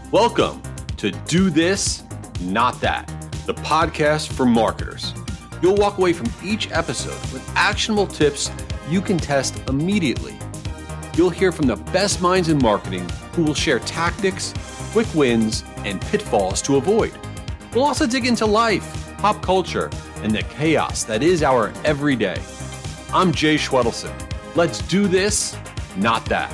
Welcome to Do This, Not That, the podcast for marketers. You'll walk away from each episode with actionable tips you can test immediately. You'll hear from the best minds in marketing who will share tactics, quick wins, and pitfalls to avoid. We'll also dig into life, pop culture, and the chaos that is our everyday. I'm Jay Schwedelson. Let's do this, not that.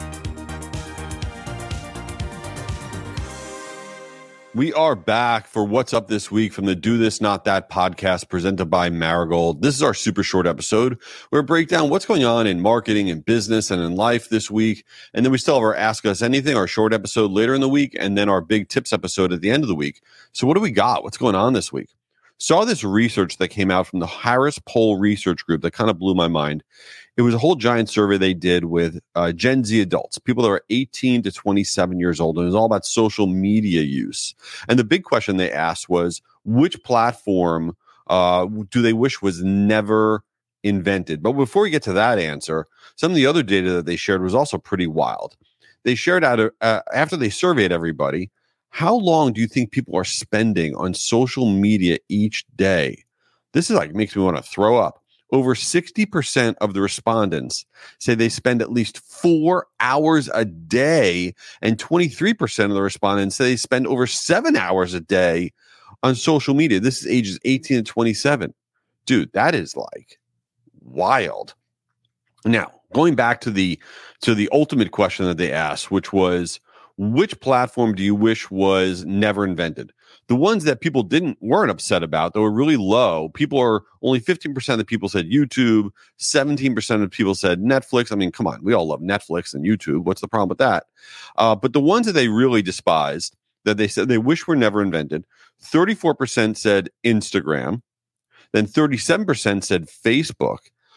We are back for What's Up This Week from the Do This, Not That podcast presented by Marigold. This is our super short episode where we break down what's going on in marketing and business and in life this week. And then we still have our Ask Us Anything, our short episode later in the week, and then our big tips episode at the end of the week. So what do we got? What's going on this week? Saw this research that came out from the Harris Poll Research Group that kind of blew my mind. It was a whole giant survey they did with Gen Z adults, people that are 18 to 27 years old, and it was all about social media use. And the big question they asked was, which platform do they wish was never invented? But before we get to that answer, some of the other data that they shared was also pretty wild. They shared out after they surveyed everybody, how long do you think people are spending on social media each day? This is makes me want to throw up. Over 60% of the respondents say they spend at least 4 hours a day, and 23% of the respondents say they spend over 7 hours a day on social media. This is ages 18 to 27. Dude, that is wild. Now, going back to the ultimate question that they asked, which was, which platform do you wish was never invented? The ones that people weren't upset about, that were really low, only 15% of the people said YouTube, 17% of people said Netflix. I mean, come on, we all love Netflix and YouTube. What's the problem with that? But the ones that they really despised, that they said they wish were never invented, 34% said Instagram, then 37% said Facebook,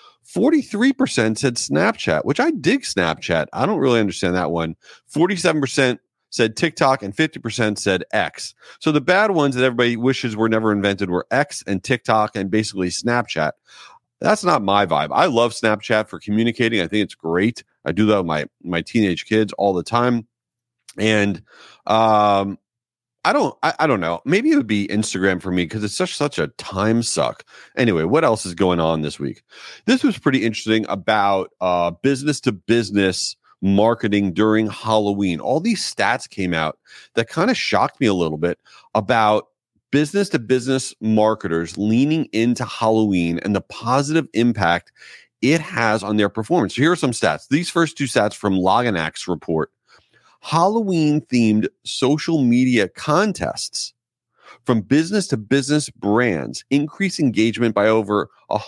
43% said Snapchat, which I dig Snapchat. I don't really understand that one. 47% said TikTok, and 50% said X. So the bad ones that everybody wishes were never invented were X and TikTok and basically Snapchat. That's not my vibe. I love Snapchat for communicating. I think it's great. I do that with my teenage kids all the time. And I don't know. Maybe it would be Instagram for me because it's such a time suck. Anyway, what else is going on this week? This was pretty interesting about business to business marketing during Halloween. All these stats came out that kind of shocked me a little bit about business to business marketers leaning into Halloween and the positive impact it has on their performance. So here are some stats. These first two stats from Loganax report. Halloween-themed social media contests from business to business brands increase engagement by over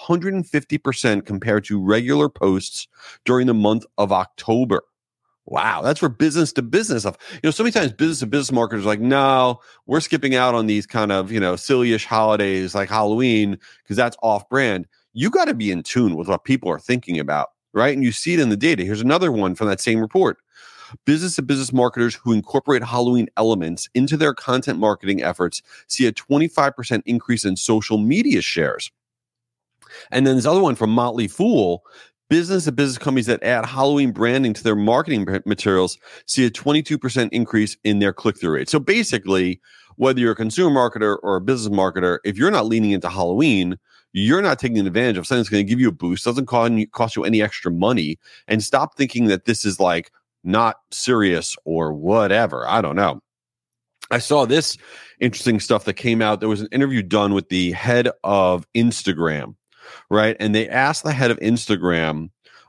150% compared to regular posts during the month of October. Wow, that's for business to business stuff. So many times business to business marketers are like, no, we're skipping out on these kind of, silly-ish holidays like Halloween because that's off-brand. You got to be in tune with what people are thinking about, right? And you see it in the data. Here's another one from that same report. Business to business marketers who incorporate Halloween elements into their content marketing efforts see a 25% increase in social media shares. And then this other one from Motley Fool, business to business companies that add Halloween branding to their marketing materials see a 22% increase in their click-through rate. So basically, whether you're a consumer marketer or a business marketer, if you're not leaning into Halloween, you're not taking advantage of something that's going to give you a boost, doesn't cost you any extra money, and stop thinking that this is not serious or whatever. I don't know. I saw this interesting stuff that came out. There was an interview done with the head of Instagram, right? And they asked the head of Instagram,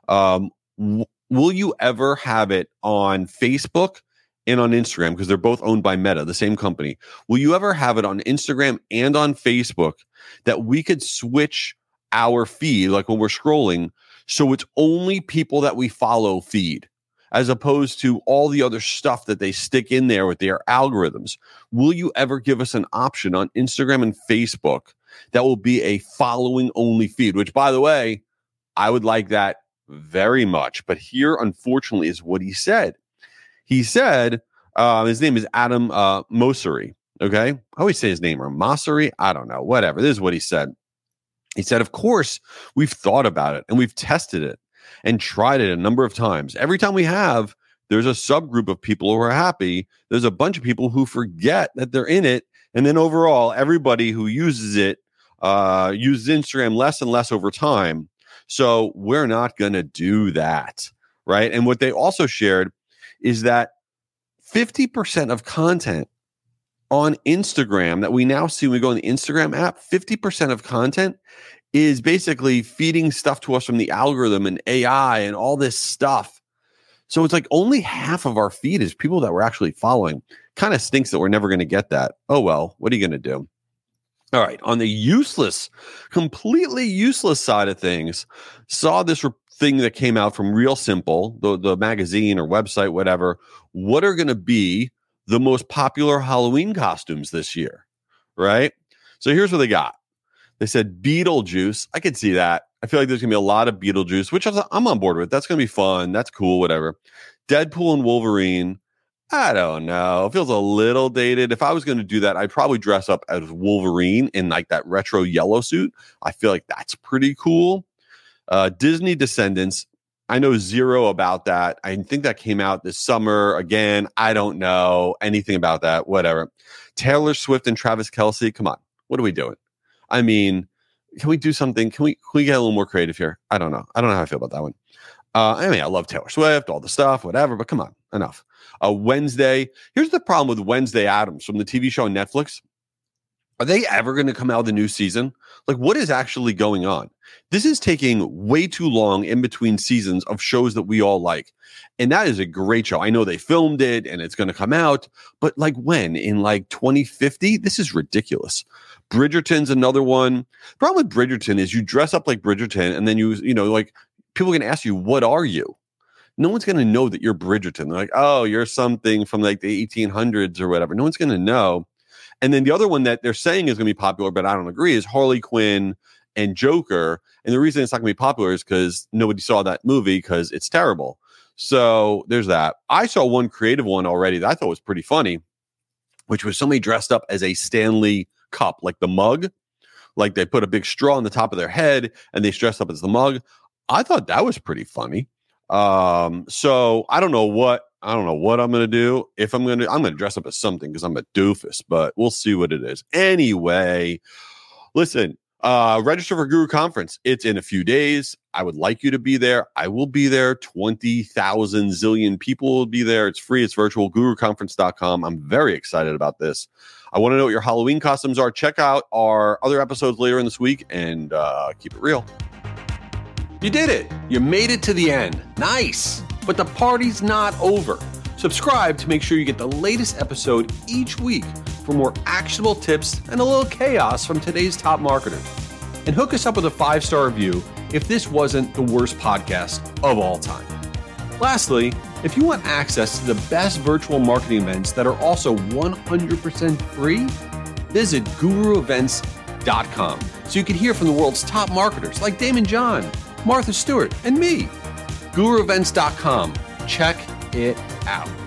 will you ever have it on Facebook and on Instagram? Because they're both owned by Meta, the same company. Will you ever have it on Instagram and on Facebook that we could switch our feed, like when we're scrolling, so it's only people that we follow feed, as opposed to all the other stuff that they stick in there with their algorithms? Will you ever give us an option on Instagram and Facebook that will be a following only feed? Which, by the way, I would like that very much. But here, unfortunately, is what he said. He said, his name is Adam Mosseri. Okay. I always say his name wrong. Mosseri. I don't know. Whatever. This is what he said. He said, of course, we've thought about it and we've tested it and tried it a number of times. Every time we have, there's a subgroup of people who are happy. There's a bunch of people who forget that they're in it. And then overall, everybody who uses it uses Instagram less and less over time. So we're not going to do that, right? And what they also shared is that 50% of content on Instagram that we now see when we go in the Instagram app, 50% of content is basically feeding stuff to us from the algorithm and AI and all this stuff. So it's like only half of our feed is people that we're actually following. Kind of stinks that we're never going to get that. Oh, well, what are you going to do? All right. On the useless, completely useless side of things, saw this thing that came out from Real Simple, the magazine or website, whatever. What are going to be the most popular Halloween costumes this year? Right. So here's what they got. They said Beetlejuice. I could see that. I feel like there's going to be a lot of Beetlejuice, which I'm on board with. That's going to be fun. That's cool, whatever. Deadpool and Wolverine. I don't know. It feels a little dated. If I was going to do that, I'd probably dress up as Wolverine in like that retro yellow suit. I feel like that's pretty cool. Disney Descendants. I know zero about that. I think that came out this summer. Again, I don't know anything about that. Whatever. Taylor Swift and Travis Kelce. Come on. What are we doing? I mean, can we do something? Can we get a little more creative here? I don't know. I don't know how I feel about that one. I mean, I love Taylor Swift, all the stuff, whatever, but come on, enough. Wednesday. Here's the problem with Wednesday Addams from the TV show on Netflix. Are they ever going to come out with a new season? Like, what is actually going on? This is taking way too long in between seasons of shows that we all like. And that is a great show. I know they filmed it and it's going to come out, but like when? In like 2050? This is ridiculous. Bridgerton's another one. The problem with Bridgerton is you dress up like Bridgerton and then you know, like people are going to ask you, what are you? No one's going to know that you're Bridgerton. They're like, oh, you're something from like the 1800s or whatever. No one's going to know. And then the other one that they're saying is going to be popular, but I don't agree, is Harley Quinn and Joker. And the reason it's not going to be popular is because nobody saw that movie because it's terrible. So there's that. I saw one creative one already that I thought was pretty funny, which was somebody dressed up as a Stanley cup, like the mug. Like they put a big straw on the top of their head and they dressed up as the mug. I thought that was pretty funny. So I don't know what I'm going to do. If I'm going to dress up as something because I'm a doofus, but we'll see what it is. Anyway, listen, register for Guru Conference. It's in a few days. I would like you to be there. I will be there. 20,000 zillion people will be there. It's free. It's virtual. GuruConference.com. I'm very excited about this. I want to know what your Halloween costumes are. Check out our other episodes later in this week and keep it real. You did it. You made it to the end. Nice. But the party's not over. Subscribe to make sure you get the latest episode each week for more actionable tips and a little chaos from today's top marketers. And hook us up with a 5-star review if this wasn't the worst podcast of all time. Lastly, if you want access to the best virtual marketing events that are also 100% free, visit guruevents.com so you can hear from the world's top marketers like Damon John, Martha Stewart, and me. GuruEvents.com. Check it out.